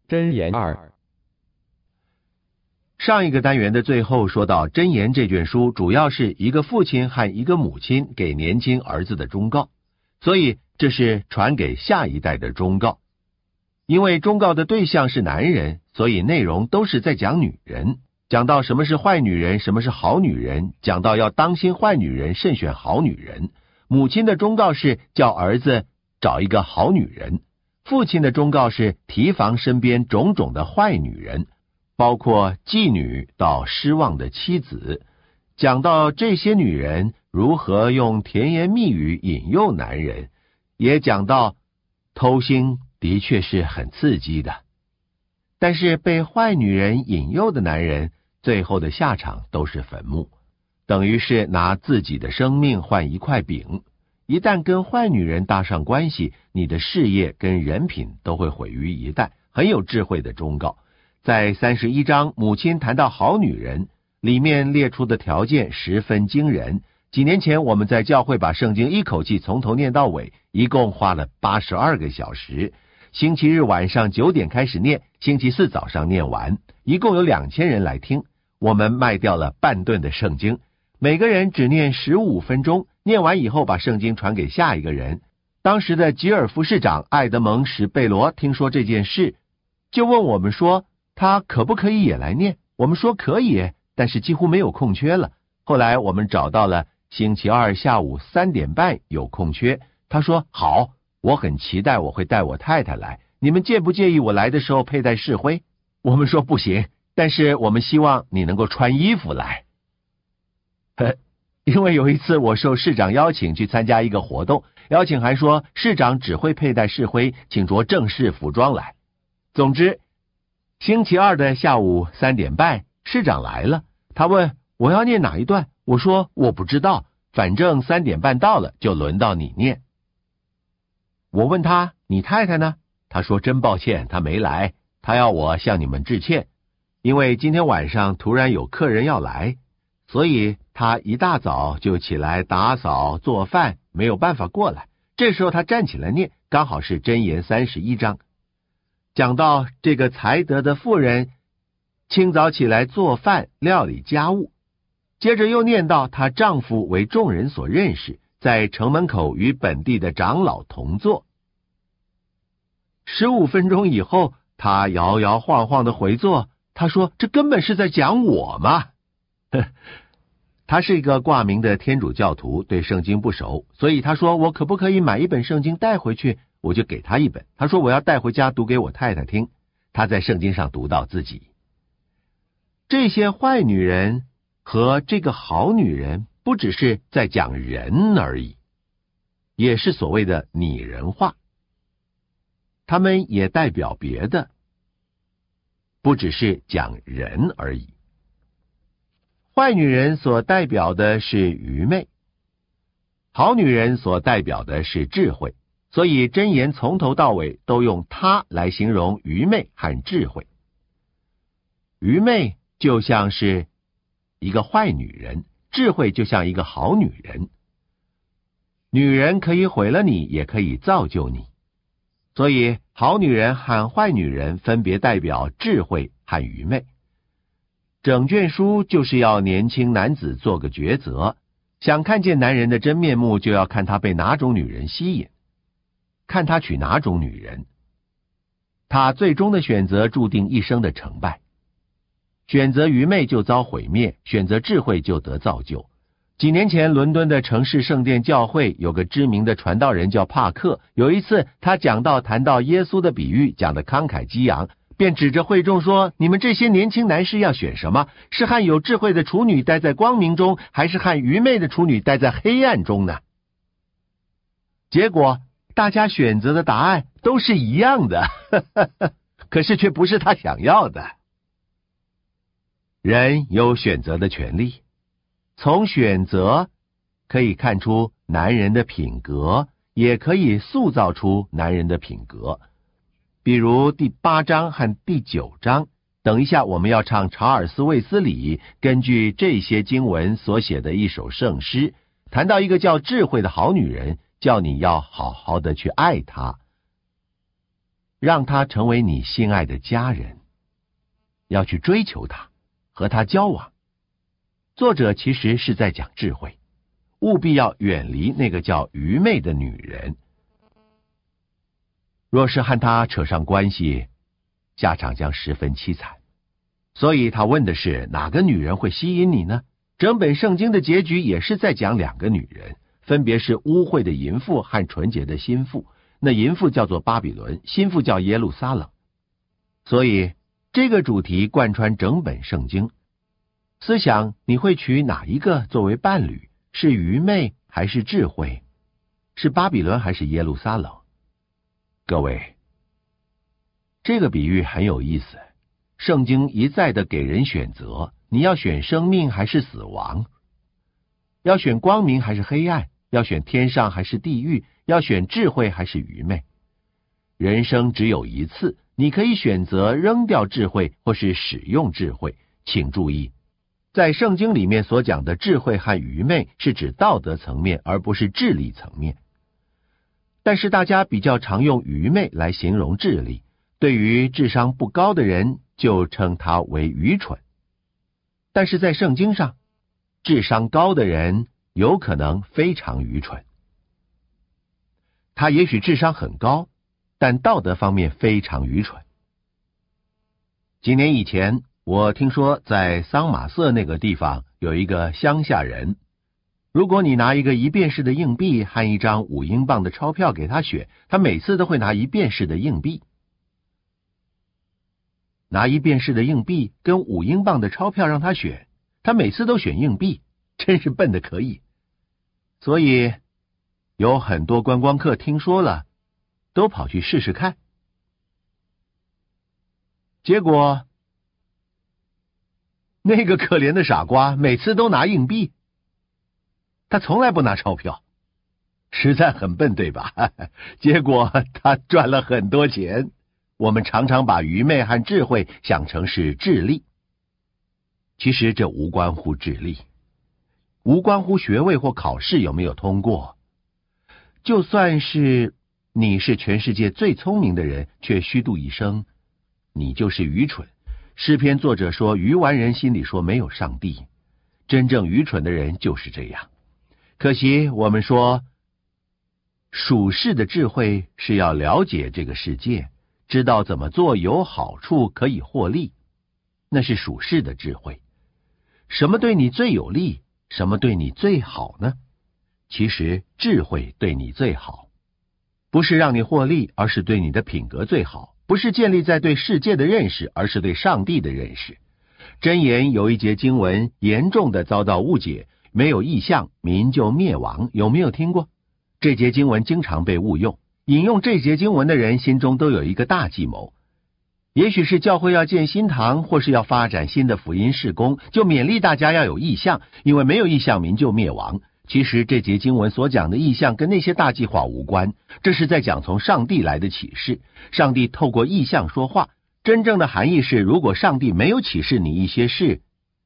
箴言2。 上一个单元的最后说到，箴言这卷书主要是一个父亲和一个母亲给年轻儿子的忠告，所以这是传给下一代的忠告。因为忠告的对象是男人，所以内容都是在讲女人，讲到什么是坏女人，什么是好女人，讲到要当心坏女人，慎选好女人。母亲的忠告是叫儿子找一个好女人，父亲的忠告是提防身边种种的坏女人，包括妓女到失望的妻子，讲到这些女人如何用甜言蜜语引诱男人，也讲到偷腥的确是很刺激的，但是被坏女人引诱的男人最后的下场都是坟墓，等于是拿自己的生命换一块饼。一旦跟坏女人搭上关系，你的事业跟人品都会毁于一旦，很有智慧的忠告。在31章，母亲谈到好女人，里面列出的条件十分惊人。几年前我们在教会把圣经一口气从头念到尾，一共花了82个小时。星期日晚上9点开始念，星期四早上念完，一共有2000人来听。我们卖掉了半吨的圣经，每个人只念15分钟，念完以后把圣经传给下一个人。当时的吉尔夫市长艾德蒙·史贝罗听说这件事，就问我们说他可不可以也来念。我们说可以，但是几乎没有空缺了。后来我们找到了星期二下午3点半有空缺，他说好，我很期待我会带我太太来，你们介不介意我来的时候佩戴市徽？我们说不行，但是我们希望你能够穿衣服来。因为有一次我受市长邀请去参加一个活动，邀请函说市长只会佩戴市徽，请着正式服装来。总之星期二的下午3点半市长来了，他问我要念哪一段，我说我不知道，反正3点半到了就轮到你念。我问他你太太呢？他说真抱歉，他没来，他要我向你们致歉，因为今天晚上突然有客人要来，所以他一大早就起来打扫做饭，没有办法过来。这时候他站起来念，刚好是箴言31章，讲到这个才德的妇人清早起来做饭料理家务，接着又念到她丈夫为众人所认识，在城门口与本地的长老同坐。15分钟以后，他摇摇晃晃的回坐，他说这根本是在讲我嘛。他是一个挂名的天主教徒，对圣经不熟，所以他说我可不可以买一本圣经带回去？我就给他一本，他说我要带回家读给我太太听。他在圣经上读到自己，这些坏女人和这个好女人不只是在讲人而已，也是所谓的拟人化，他们也代表别的，不只是讲人而已。坏女人所代表的是愚昧，好女人所代表的是智慧，所以箴言从头到尾都用它来形容愚昧和智慧。愚昧就像是一个坏女人，智慧就像一个好女人。女人可以毁了你，也可以造就你，所以好女人和坏女人分别代表智慧和愚昧。整卷书就是要年轻男子做个抉择，想看见男人的真面目，就要看他被哪种女人吸引，看他娶哪种女人，他最终的选择注定一生的成败。选择愚昧就遭毁灭，选择智慧就得造就。几年前伦敦的城市圣殿教会有个知名的传道人叫帕克，有一次他谈到耶稣的比喻，讲得慷慨激昂，便指着会众说，你们这些年轻男士要选什么？是和有智慧的处女待在光明中，还是和愚昧的处女待在黑暗中呢？结果大家选择的答案都是一样的，可是却不是他想要的。人有选择的权利，从选择可以看出男人的品格，也可以塑造出男人的品格。比如第8章和第9章，等一下我们要唱查尔斯·卫斯理根据这些经文所写的一首圣诗，谈到一个叫智慧的好女人，叫你要好好的去爱她。 让他成为你心爱的家人，要去追求他，和他交往。作者其实是在讲智慧，务必要远离那个叫愚昧的女人。若是和他扯上关系，下场将十分凄惨。所以他问的是哪个女人会吸引你呢？整本圣经的结局也是在讲两个女人，分别是污秽的淫妇和纯洁的心妇。那淫妇叫做巴比伦，心妇叫耶路撒冷。所以这个主题贯穿整本圣经。思想你会娶哪一个作为伴侣？是愚昧还是智慧？是巴比伦还是耶路撒冷？各位，这个比喻很有意思。圣经一再的给人选择，你要选生命还是死亡？要选光明还是黑暗？要选天上还是地狱？要选智慧还是愚昧？人生只有一次，你可以选择扔掉智慧或是使用智慧。请注意，在圣经里面所讲的智慧和愚昧是指道德层面，而不是智力层面。但是大家比较常用愚昧来形容智力，对于智商不高的人就称他为愚蠢。但是在圣经上，智商高的人有可能非常愚蠢。他也许智商很高，但道德方面非常愚蠢。几年以前，我听说在桑马瑟那个地方有一个乡下人，如果你拿一个1便士的硬币和一张5英镑的钞票给他选，他每次都会拿1便士的硬币。拿1便士的硬币跟5英镑的钞票让他选，他每次都选硬币，真是笨得可以。所以有很多观光客听说了，都跑去试试看。结果那个可怜的傻瓜每次都拿硬币，他从来不拿钞票，实在很笨，对吧？结果他赚了很多钱。我们常常把愚昧和智慧想成是智力，其实这无关乎智力，无关乎学位或考试有没有通过。就算是你是全世界最聪明的人，却虚度一生，你就是愚蠢。诗篇作者说，愚顽人心里说没有上帝。真正愚蠢的人就是这样。可惜我们说，属世的智慧是要了解这个世界，知道怎么做有好处，可以获利，那是属世的智慧。什么对你最有利？什么对你最好呢？其实智慧对你最好，不是让你获利，而是对你的品格最好，不是建立在对世界的认识，而是对上帝的认识。箴言有一节经文严重的遭到误解，没有异象，民就灭亡。有没有听过？这节经文经常被误用，引用这节经文的人心中都有一个大计谋，也许是教会要建新堂，或是要发展新的福音事工，就勉励大家要有异象，因为没有异象，民就灭亡。其实这节经文所讲的异象跟那些大计划无关，这是在讲从上帝来的启示。上帝透过异象说话，真正的含义是，如果上帝没有启示你一些事，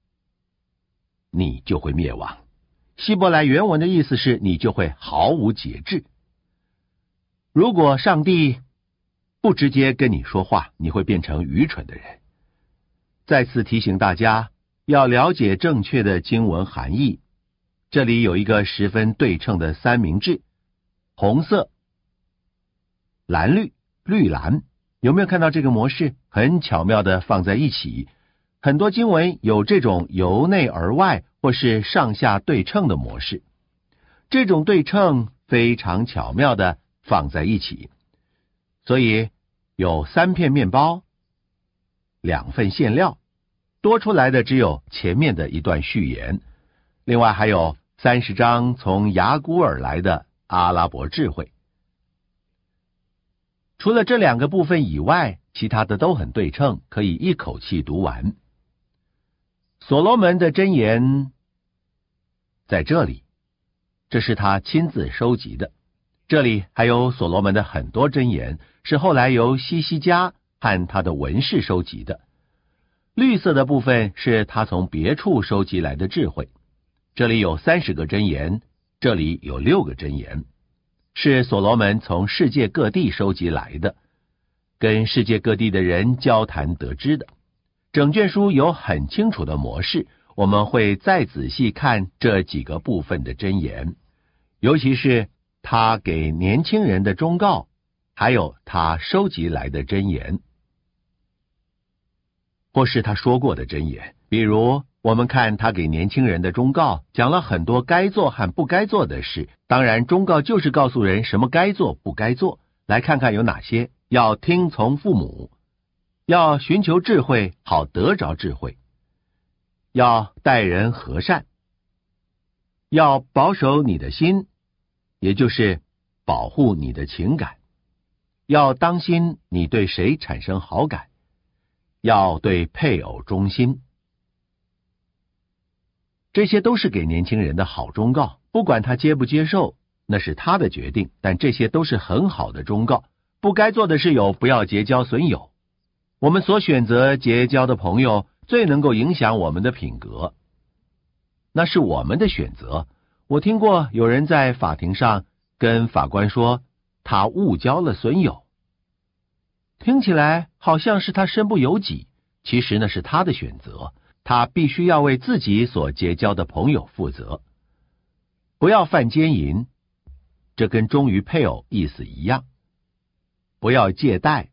你就会灭亡。希伯来原文的意思是，你就会毫无节制。如果上帝不直接跟你说话，你会变成愚蠢的人。再次提醒大家，要了解正确的经文含义。这里有一个十分对称的三明治，红色、蓝绿、绿蓝，有没有看到这个模式？很巧妙的放在一起。很多经文有这种由内而外或是上下对称的模式，这种对称非常巧妙的放在一起。所以有3片面包，2份馅料，多出来的只有前面的一段序言，另外还有30章从雅古而来的阿拉伯智慧。除了这2个部分以外，其他的都很对称，可以一口气读完。所罗门的箴言在这里，这是他亲自收集的。这里还有所罗门的很多箴言，是后来由西西家和他的文士收集的。绿色的部分是他从别处收集来的智慧。这里有30个箴言，这里有6个箴言，是所罗门从世界各地收集来的。 跟世界各地的人交谈得知的。整卷书有很清楚的模式，我们会再仔细看这几个部分的箴言，尤其是他给年轻人的忠告，还有他收集来的箴言，或是他说过的箴言。比如我们看他给年轻人的忠告，讲了很多该做和不该做的事。当然忠告就是告诉人什么该做不该做。来看看有哪些：要听从父母，要寻求智慧好得着智慧，要待人和善，要保守你的心，也就是保护你的情感，要当心你对谁产生好感，要对配偶忠心。这些都是给年轻人的好忠告，不管他接不接受，那是他的决定，但这些都是很好的忠告。不该做的是有，不要结交损友。我们所选择结交的朋友最能够影响我们的品格，那是我们的选择。我听过有人在法庭上跟法官说他误交了损友，听起来好像是他身不由己，其实那是他的选择，他必须要为自己所结交的朋友负责。不要犯奸淫，这跟忠于配偶意思一样。不要借贷，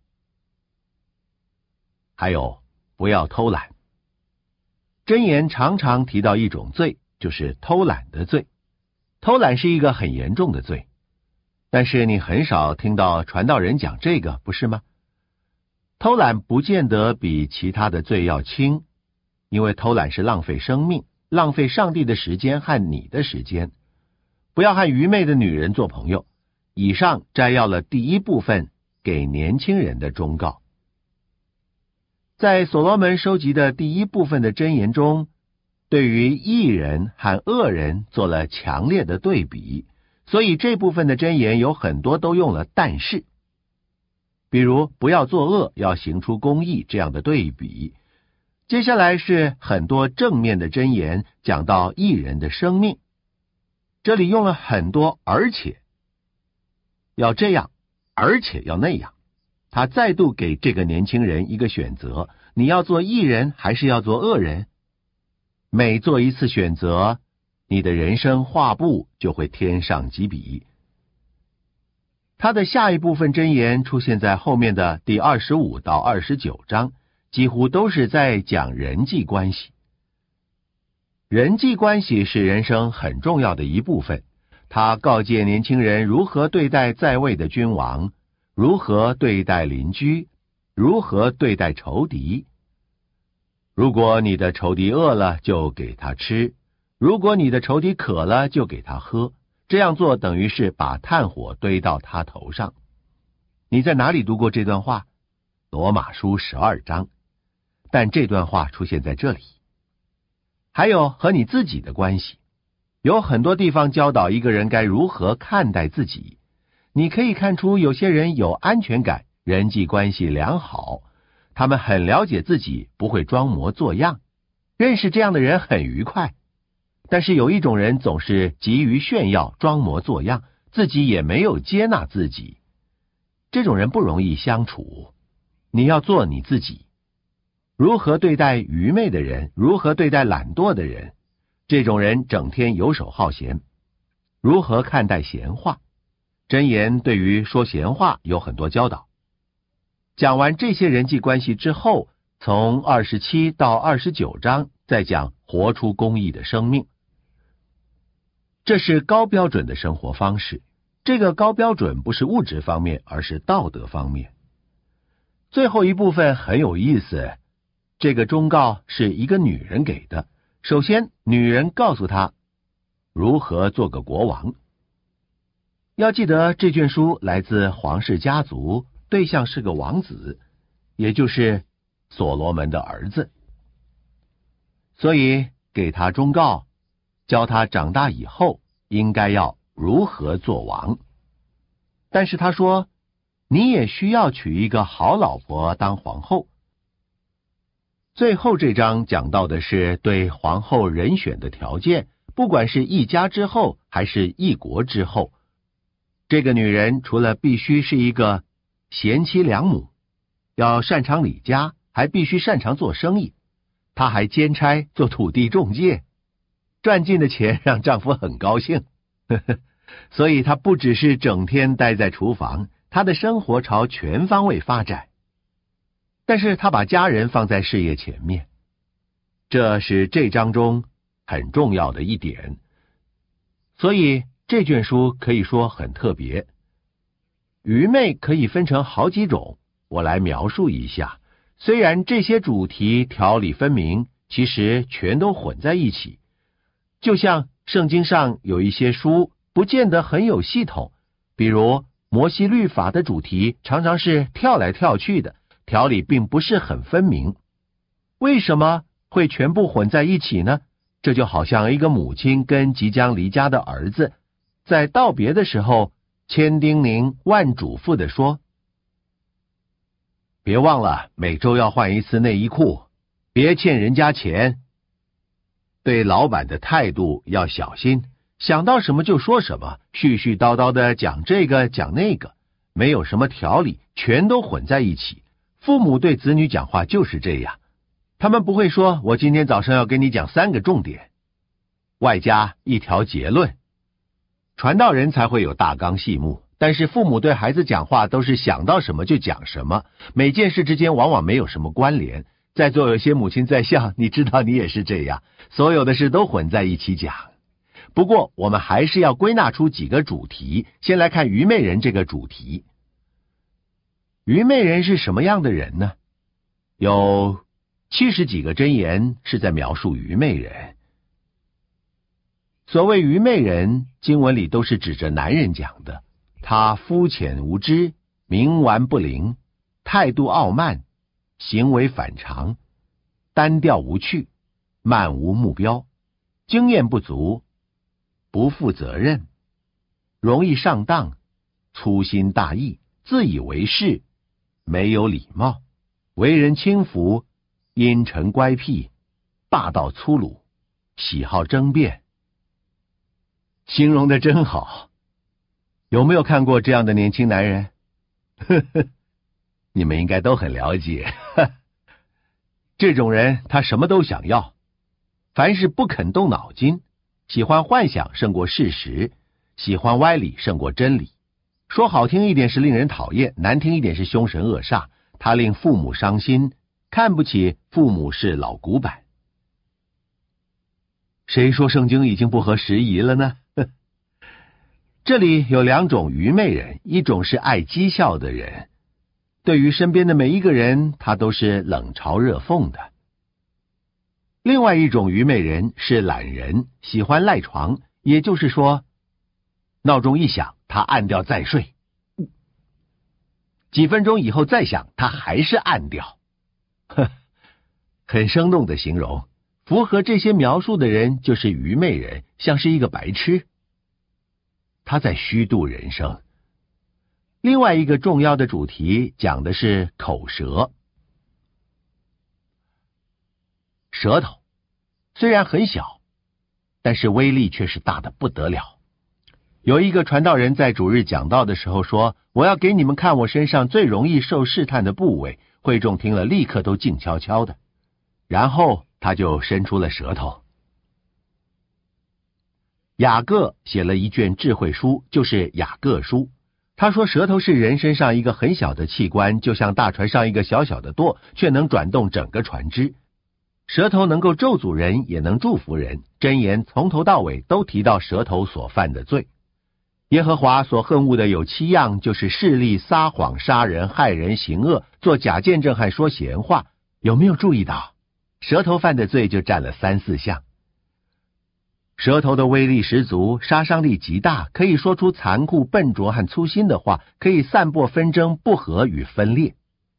还有不要偷懒。箴言常常提到一种罪，就是偷懒的罪。偷懒是一个很严重的罪，但是你很少听到传道人讲这个，不是吗？偷懒不见得比其他的罪要轻，因为偷懒是浪费生命，浪费上帝的时间和你的时间。不要和愚昧的女人做朋友。以上摘要了第一部分给年轻人的忠告。在所罗门收集的第一部分的箴言中，对于义人和恶人做了强烈的对比，所以这部分的箴言有很多都用了但是，比如不要作恶，要行出公义这样的对比。接下来是很多正面的箴言，讲到义人的生命，这里用了很多而且，要这样，而且要那样。他再度给这个年轻人一个选择，你要做义人还是要做恶人？每做一次选择，你的人生画布就会添上几笔。他的下一部分箴言出现在后面的第25到29章，几乎都是在讲人际关系。人际关系是人生很重要的一部分，他告诫年轻人如何对待在位的君王，如何对待邻居，如何对待仇敌。如果你的仇敌饿了，就给他吃；如果你的仇敌渴了，就给他喝。这样做等于是把炭火堆到他头上。你在哪里读过这段话？罗马书12章。但这段话出现在这里。还有和你自己的关系，有很多地方教导一个人该如何看待自己。你可以看出有些人有安全感，人际关系良好，他们很了解自己，不会装模作样，认识这样的人很愉快。但是有一种人总是急于炫耀，装模作样，自己也没有接纳自己，这种人不容易相处。你要做你自己。如何对待愚昧的人，如何对待懒惰的人，这种人整天游手好闲。如何看待闲话，箴言对于说闲话有很多教导。讲完这些人际关系之后，从27到29章再讲活出公义的生命。这是高标准的生活方式，这个高标准不是物质方面，而是道德方面。最后一部分很有意思，这个忠告是一个女人给的。首先，女人告诉他如何做个国王。要记得这卷书来自皇室家族，对象是个王子，也就是所罗门的儿子。所以给他忠告，教他长大以后应该要如何做王。但是他说，你也需要娶一个好老婆当皇后。最后这章讲到的是对皇后人选的条件，不管是一家之后还是一国之后，这个女人除了必须是一个贤妻良母， 要擅长理家，还必须擅长做生意。她还兼差做土地中介，赚进的钱让丈夫很高兴。所以她不只是整天待在厨房，她的生活朝全方位发展。但是她把家人放在事业前面，这是这章中很重要的一点。所以这卷书可以说很特别。愚昧可以分成好几种，我来描述一下。虽然这些主题条理分明，其实全都混在一起。就像圣经上有一些书不见得很有系统，比如摩西律法的主题常常是跳来跳去的，条理并不是很分明。为什么会全部混在一起呢？这就好像一个母亲跟即将离家的儿子在道别的时候千叮咛万嘱咐地说，别忘了每周要换一次内衣裤，别欠人家钱，对老板的态度要小心，想到什么就说什么，絮絮叨叨的讲这个讲那个，没有什么条理，全都混在一起。父母对子女讲话就是这样，他们不会说我今天早上要跟你讲3个重点，外加一条结论。传道人才会有大纲细目，但是父母对孩子讲话都是想到什么就讲什么，每件事之间往往没有什么关联。在座有些母亲在笑，你知道你也是这样，所有的事都混在一起讲。不过我们还是要归纳出几个主题，先来看愚昧人这个主题。愚昧人是什么样的人呢？有70几个箴言是在描述愚昧人。所谓愚昧人，经文里都是指着男人讲的。他肤浅无知，冥顽不灵，态度傲慢，行为反常，单调无趣，漫无目标，经验不足，不负责任，容易上当，粗心大意，自以为是，没有礼貌，为人轻浮，阴沉乖僻，霸道粗鲁，喜好争辩。形容的真好，有没有看过这样的年轻男人？你们应该都很了解。这种人他什么都想要，凡事不肯动脑筋，喜欢幻想胜过事实，喜欢歪理胜过真理。说好听一点是令人讨厌，难听一点是凶神恶煞。他令父母伤心，看不起父母是老古板。谁说圣经已经不合时宜了呢？这里有2种愚昧人，一种是爱讥笑的人，对于身边的每一个人，他都是冷嘲热讽的。另外一种愚昧人是懒人，喜欢赖床，也就是说，闹钟一响，他按掉再睡，几分钟以后再响，他还是按掉。很生动的形容，符合这些描述的人就是愚昧人，像是一个白痴。他在虚度人生。另外一个重要的主题讲的是口舌。舌头虽然很小，但是威力却是大的不得了。有一个传道人在主日讲道的时候说，我要给你们看我身上最容易受试探的部位。会众听了立刻都静悄悄的，然后他就伸出了舌头。雅各写了一卷智慧书，就是雅各书。他说舌头是人身上一个很小的器官，就像大船上一个小小的舵，却能转动整个船只。舌头能够咒诅人，也能祝福人。箴言从头到尾都提到舌头所犯的罪。耶和华所恨恶的有7样，就是势利、撒谎、杀人、害人、行恶、做假见证和说闲话。有没有注意到舌头犯的罪就占了3、4项？舌头的威力十足，杀伤力极大，可以说出残酷、笨拙和粗心的话，可以散播纷争、不和与分裂。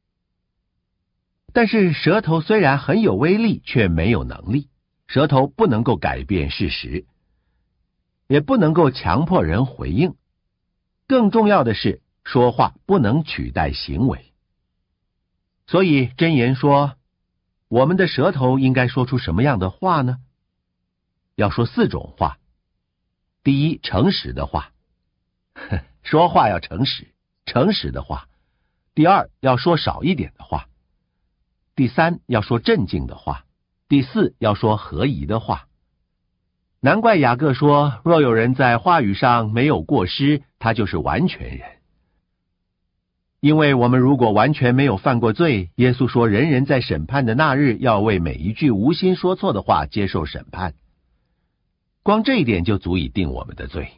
但是舌头虽然很有威力，却没有能力。舌头不能够改变事实，也不能够强迫人回应。更重要的是，说话不能取代行为。所以箴言说，我们的舌头应该说出什么样的话呢？要说4种话。第一，诚实的话，说话要诚实，诚实的话。 第二，要说少一点的话；第三，要说镇静的话；第四，要说合宜的话。难怪雅各说，若有人在话语上没有过失，他就是完全人。因为我们如果完全没有犯过罪，耶稣说人人在审判的那日要为每一句无心说错的话接受审判。光这一点就足以定我们的罪。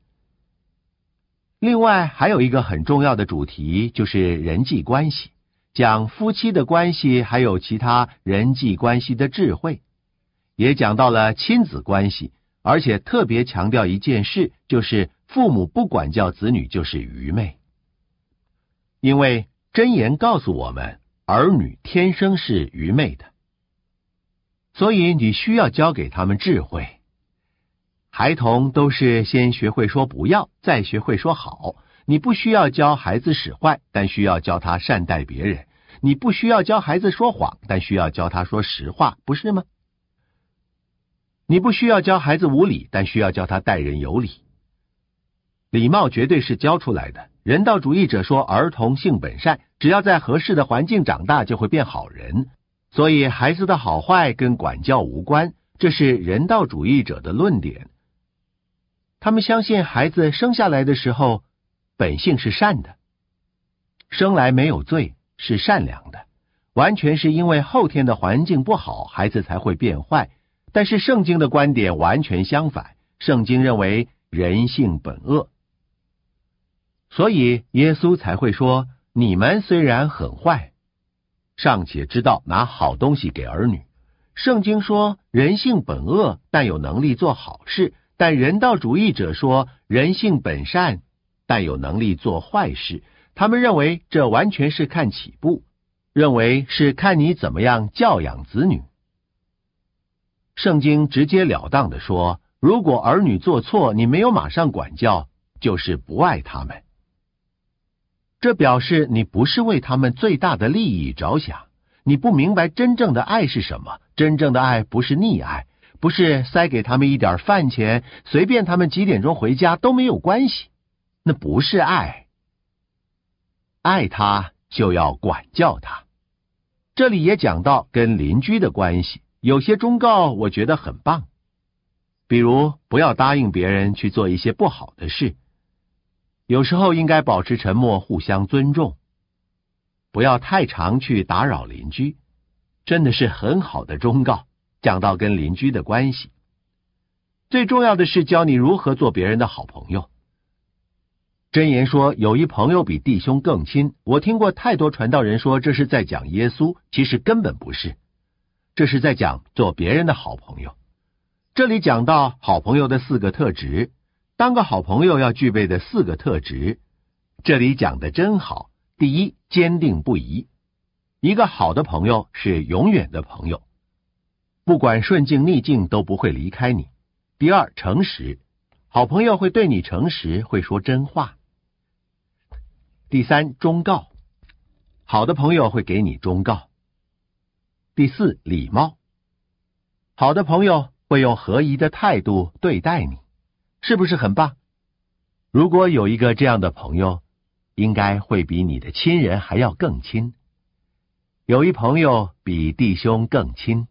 另外还有一个很重要的主题，就是人际关系，讲夫妻的关系，还有其他人际关系的智慧，也讲到了亲子关系，而且特别强调一件事，就是父母不管教子女就是愚昧。因为箴言告诉我们，儿女天生是愚昧的，所以你需要教给他们智慧。孩童都是先学会说不要，再学会说好。你不需要教孩子使坏，但需要教他善待别人。你不需要教孩子说谎，但需要教他说实话，不是吗？你不需要教孩子无礼，但需要教他待人有礼。礼貌绝对是教出来的。人道主义者说儿童性本善，只要在合适的环境长大就会变好人，所以孩子的好坏跟管教无关，这是人道主义者的论点。他们相信孩子生下来的时候本性是善的，生来没有罪，是善良的，完全是因为后天的环境不好，孩子才会变坏。但是圣经的观点完全相反，圣经认为人性本恶，所以耶稣才会说，你们虽然很坏，尚且知道拿好东西给儿女。圣经说人性本恶，但有能力做好事，但人道主义者说人性本善，但有能力做坏事。他们认为这完全是看起步，认为是看你怎么样教养子女。圣经直截了当地说，如果儿女做错，你没有马上管教，就是不爱他们。这表示你不是为他们最大的利益着想，你不明白真正的爱是什么。真正的爱不是溺爱，不是塞给他们一点饭钱，随便他们几点钟回家都没有关系，那不是爱。爱他就要管教他。这里也讲到跟邻居的关系，有些忠告我觉得很棒，比如不要答应别人去做一些不好的事，有时候应该保持沉默，互相尊重，不要太常去打扰邻居，真的是很好的忠告，讲到跟邻居的关系。最重要的是教你如何做别人的好朋友。箴言说有一朋友比弟兄更亲，我听过太多传道人说这是在讲耶稣，其实根本不是，这是在讲做别人的好朋友。这里讲到好朋友的4个特质，当个好朋友要具备的4个特质，这里讲的真好。第一，坚定不移。一个好的朋友是永远的朋友，不管顺境逆境都不会离开你。第二，诚实，好朋友会对你诚实，会说真话。第三，忠告，好的朋友会给你忠告。第四，礼貌，好的朋友会用合宜的态度对待你，是不是很棒？如果有一个这样的朋友，应该会比你的亲人还要更亲。有一朋友比弟兄更亲。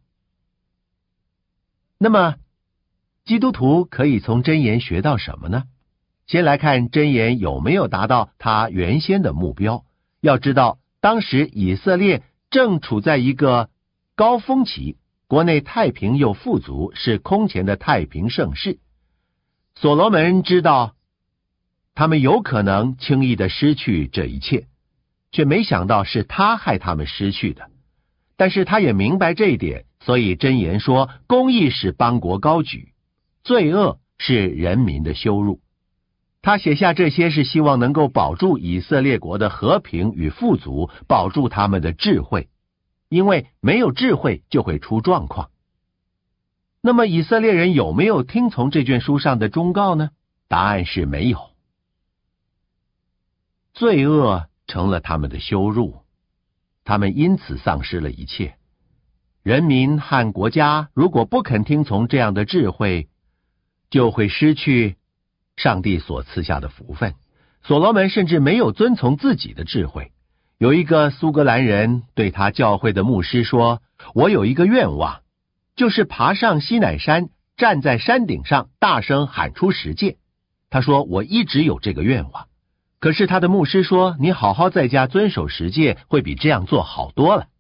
那么基督徒可以从箴言学到什么呢？先来看箴言有没有达到他原先的目标。要知道当时以色列正处在一个高峰期，国内太平又富足，是空前的太平盛世。所罗门知道他们有可能轻易的失去这一切，却没想到是他害他们失去的。但是他也明白这一点，所以箴言说，公义使邦国高举，罪恶是人民的羞辱。他写下这些是希望能够保住以色列国的和平与富足，保住他们的智慧，因为没有智慧就会出状况。那么以色列人有没有听从这卷书上的忠告呢？答案是没有。罪恶成了他们的羞辱，他们因此丧失了一切。人民和国家如果不肯听从这样的智慧，就会失去上帝所赐下的福分。所罗门甚至没有遵从自己的智慧， 有一个苏格兰人对他教会的牧师说，我有一个愿望，就是爬上西乃山，站在山顶上大声喊出十诫。他说我一直有这个愿望，可是他的牧师说，你好好在家遵守十诫会比这样做好多了。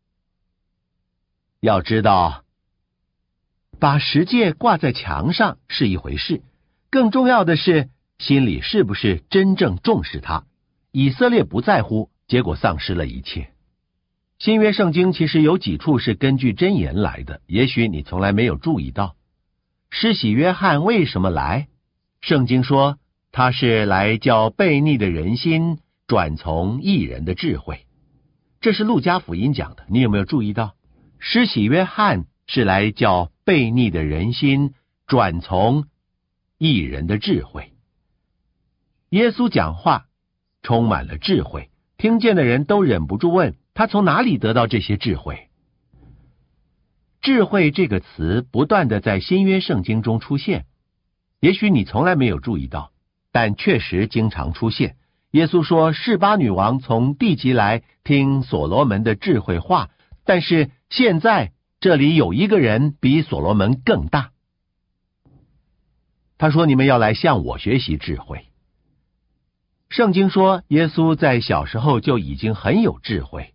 要知道，把十诫挂在墙上是一回事，更重要的是心里是不是真正重视它。以色列不在乎，结果丧失了一切。新约圣经其实有几处是根据箴言来的，也许你从来没有注意到。施洗约翰为什么来？圣经说他是来叫悖逆的人心转从义人的智慧，这是路加福音讲的，你有没有注意到？施洗约翰是来叫悖逆的人心转从义人的智慧。耶稣讲话充满了智慧，听见的人都忍不住问，他从哪里得到这些智慧？智慧这个词不断的在新约圣经中出现，也许你从来没有注意到，但确实经常出现。耶稣说，示巴女王从地极来听所罗门的智慧话，但是现在这里有一个人比所罗门更大。他说，你们要来向我学习智慧。圣经说，耶稣在小时候就已经很有智慧。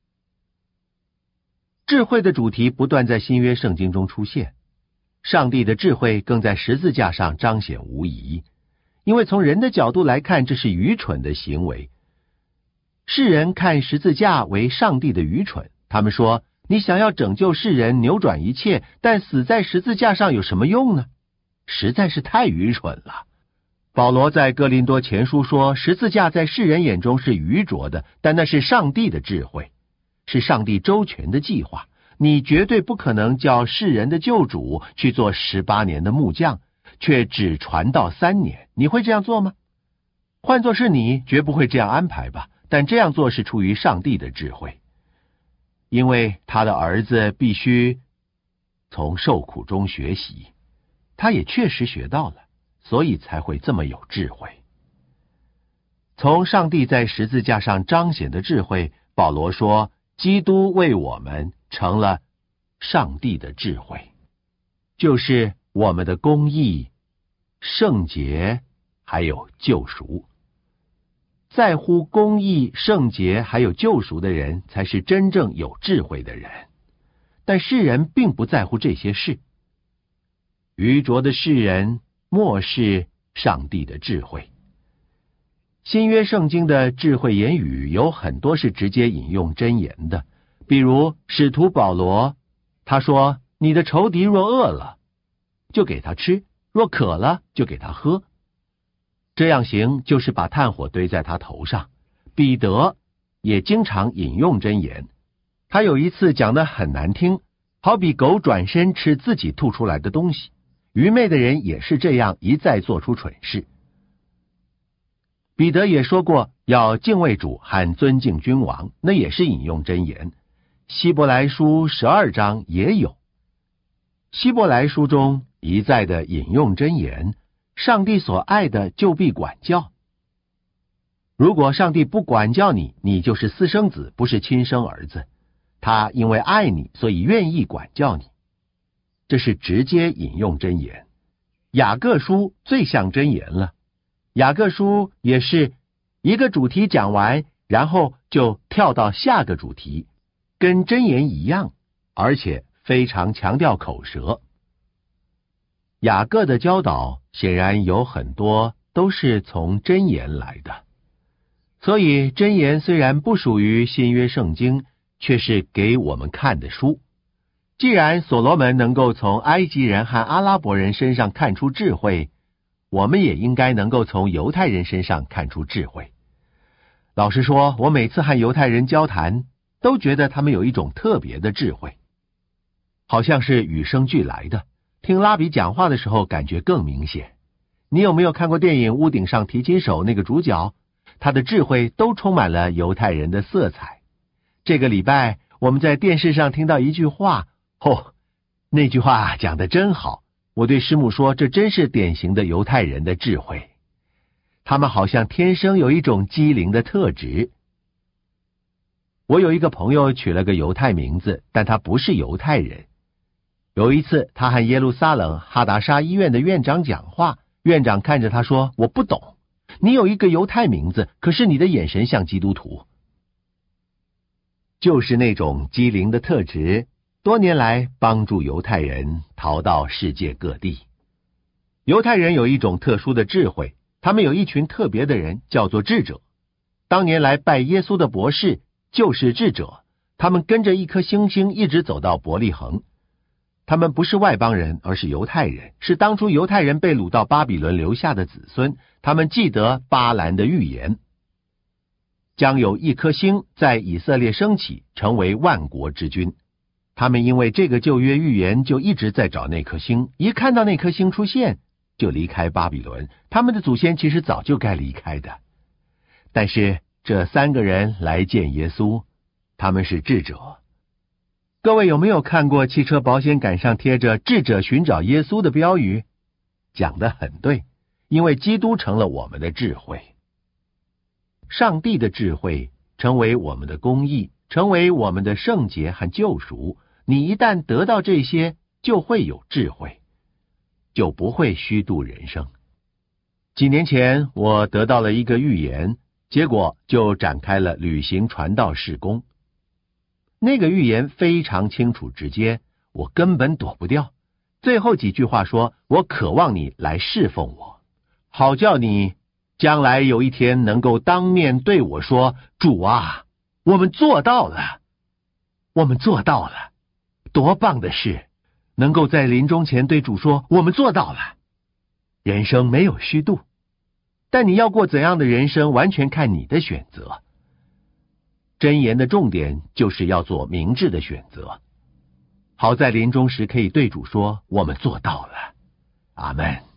智慧的主题不断在新约圣经中出现，上帝的智慧更在十字架上彰显无疑。因为从人的角度来看，这是愚蠢的行为。世人看十字架为上帝的愚蠢，他们说，你想要拯救世人，扭转一切，但死在十字架上有什么用呢？实在是太愚蠢了。保罗在哥林多前书说，十字架在世人眼中是愚拙的，但那是上帝的智慧，是上帝周全的计划。你绝对不可能叫世人的救主去做18年的木匠，却只传道3年，你会这样做吗？换作是你，绝不会这样安排吧，但这样做是出于上帝的智慧，因为他的儿子必须从受苦中学习，他也确实学到了，所以才会这么有智慧。从上帝在十字架上彰显的智慧，保罗说，基督为我们成了上帝的智慧，就是我们的公义、圣洁还有救赎。在乎公义、圣洁还有救赎的人，才是真正有智慧的人。但世人并不在乎这些事，愚拙的世人漠视上帝的智慧。新约圣经的智慧言语有很多是直接引用箴言的，比如使徒保罗，他说，你的仇敌若饿了，就给他吃，若渴了，就给他喝。这样行，就是把炭火堆在他头上。彼得也经常引用箴言，他有一次讲得很难听，好比狗转身吃自己吐出来的东西。愚昧的人也是这样，一再做出蠢事。彼得也说过，要敬畏主和尊敬君王，那也是引用箴言。希伯来书12章也有。希伯来书中一再的引用箴言，上帝所爱的就必管教。如果上帝不管教你，你就是私生子，不是亲生儿子。他因为爱你，所以愿意管教你。这是直接引用箴言。雅各书最像箴言了。雅各书也是一个主题讲完，然后就跳到下个主题，跟箴言一样，而且非常强调口舌。雅各的教导显然有很多都是从箴言来的，所以箴言虽然不属于新约圣经，却是给我们看的书。既然所罗门能够从埃及人和阿拉伯人身上看出智慧，我们也应该能够从犹太人身上看出智慧。老实说，我每次和犹太人交谈，都觉得他们有一种特别的智慧，好像是与生俱来的。听拉比讲话的时候，感觉更明显。你有没有看过电影《屋顶上提琴手》那个主角？他的智慧都充满了犹太人的色彩。这个礼拜我们在电视上听到一句话，那句话讲得真好。我对师母说，这真是典型的犹太人的智慧。他们好像天生有一种机灵的特质。 我有一个朋友取了个犹太名字，但他不是犹太人。有一次，他和耶路撒冷哈达沙医院的院长讲话，院长看着他说：“我不懂，你有一个犹太名字，可是你的眼神像基督徒。”就是那种机灵的特质，多年来帮助犹太人逃到世界各地。犹太人有一种特殊的智慧，他们有一群特别的人，叫做智者。当年来拜耶稣的博士就是智者，他们跟着一颗星星一直走到伯利恒。他们不是外邦人，而是犹太人，是当初犹太人被掳到巴比伦留下的子孙。他们记得巴兰的预言，将有一颗星在以色列升起，成为万国之君。他们因为这个旧约预言，就一直在找那颗星，一看到那颗星出现，就离开巴比伦。他们的祖先其实早就该离开的，但是这3个人来见耶稣，他们是智者。各位有没有看过汽车保险杆上贴着智者寻找耶稣的标语？讲得很对，因为基督成了我们的智慧。上帝的智慧成为我们的公义，成为我们的圣洁和救赎。你一旦得到这些，就会有智慧，就不会虚度人生。几年前我得到了一个预言，结果就展开了旅行传道事工。那个预言非常清楚直接，我根本躲不掉。最后几句话说：我渴望你来侍奉我，好叫你将来有一天能够当面对我说：主啊，我们做到了，我们做到了。多棒的事，能够在临终前对主说：我们做到了。人生没有虚度，但你要过怎样的人生，完全看你的选择。箴言的重点就是要做明智的选择，好在临终时可以对主说：我们做到了。阿们。